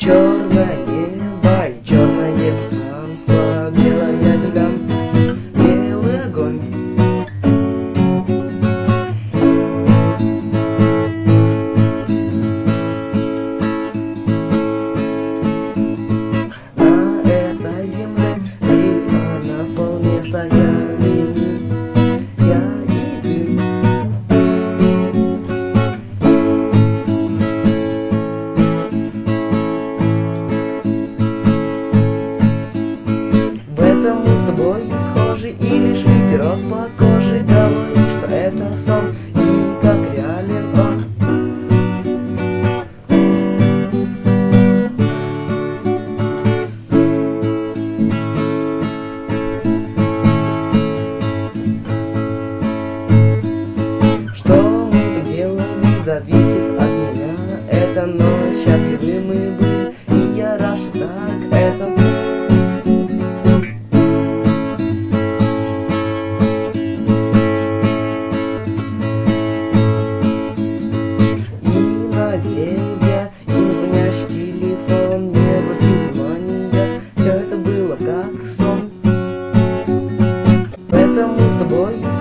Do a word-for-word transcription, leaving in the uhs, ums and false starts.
Черное небо и черное пространство, белая земля, белый огонь. На этой земле и она вполне стояли я и ты. В этом мы с тобой схожи, и лишь ветерок по коже говорит, что это сон, и как реален он. Что мы тут делали, зависит от меня. Это ночь, счастливы мы были, и я рад, что так это. Деревья и на звонящий телефон не обратил внимания, все это было как сон. Поэтому с тобой